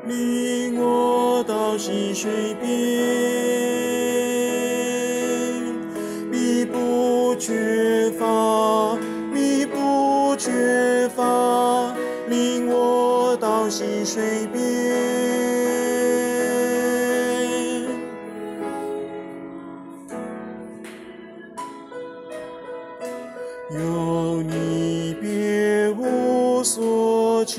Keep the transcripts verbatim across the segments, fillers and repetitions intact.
领我到溪水边，必不缺乏，必不缺乏，领我到溪水边。有你别无所求，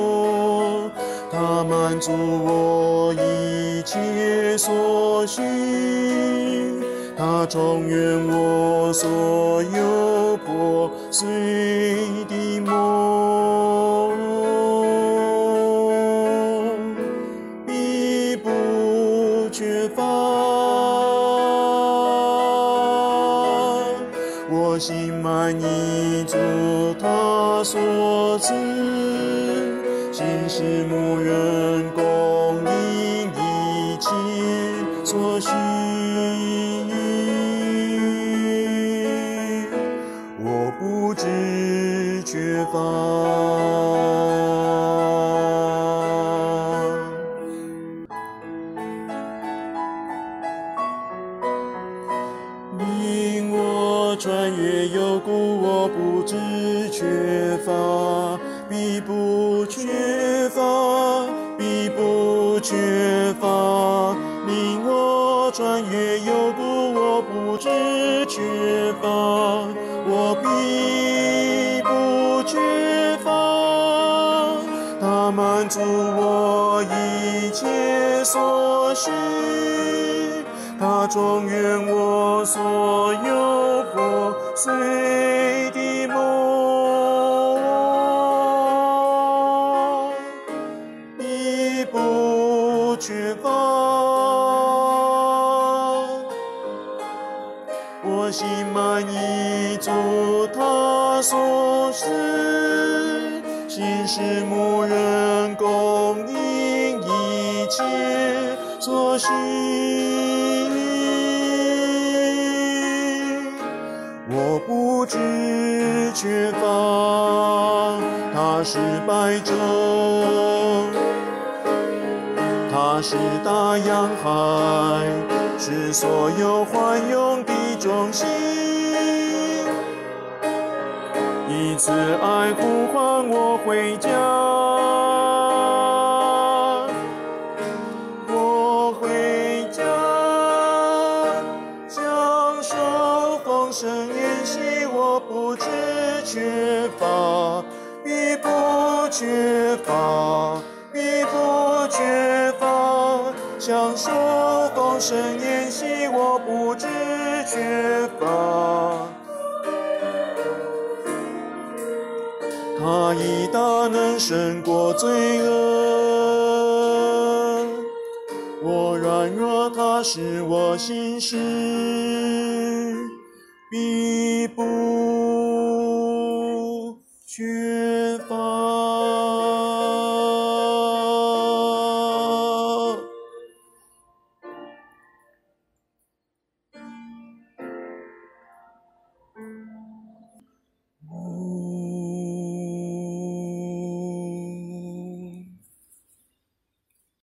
它满足我一切所需，它重圆我所有破碎的梦，必不缺乏。我心满意足他所赐，心是牧人供应一切所需，我不知缺乏。领我穿越幽谷，我不知缺乏，必不缺乏，必不缺乏。领我穿越幽谷，我不知缺乏，我必不缺乏。它满足我一切所需，它重圆我所有破碎的梦，必不缺乏。我心满意足他所赐，心是牧人供应一切所需，我不知缺乏。他是白昼，他是大洋海，是所有欢涌的中心。以此爱呼唤我回家，我回家，享受丰盛筵席，我不知缺乏，必不缺乏，必不缺乏，享受丰盛筵席，我不知缺乏。他以大能胜过罪恶，我软弱，他使我行事必不缺